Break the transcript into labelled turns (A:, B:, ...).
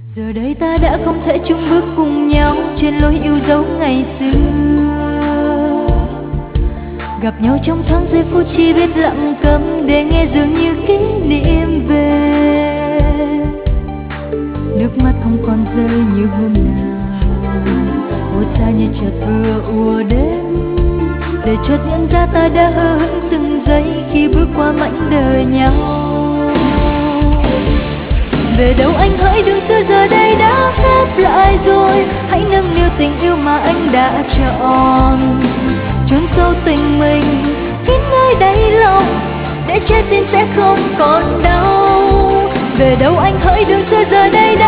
A: Giờ đây ta đã không thể chung bước cùng nhau trên lối yêu dấu ngày xưa. Gặp nhau trong thoáng giây phút chỉ biết lặng câm để nghe dường như kỷ niệm về. Nước mắt không còn rơi như hôm nào, ôi xa như chợt vừa ùa đến, để chợt nhận ra ta đã hờ hững từng giây khi bước qua mảnh đời nhau. Về đâu anh hỡi đường xưa giờ đây đã khép lại rồi, hãy nâng niu tình yêu mà anh đã chọn, chôn sâu tình mình kín nơi đáy lòng để trái tim sẽ không còn đau. Về đâu anh hỡi đường xưa giờ đây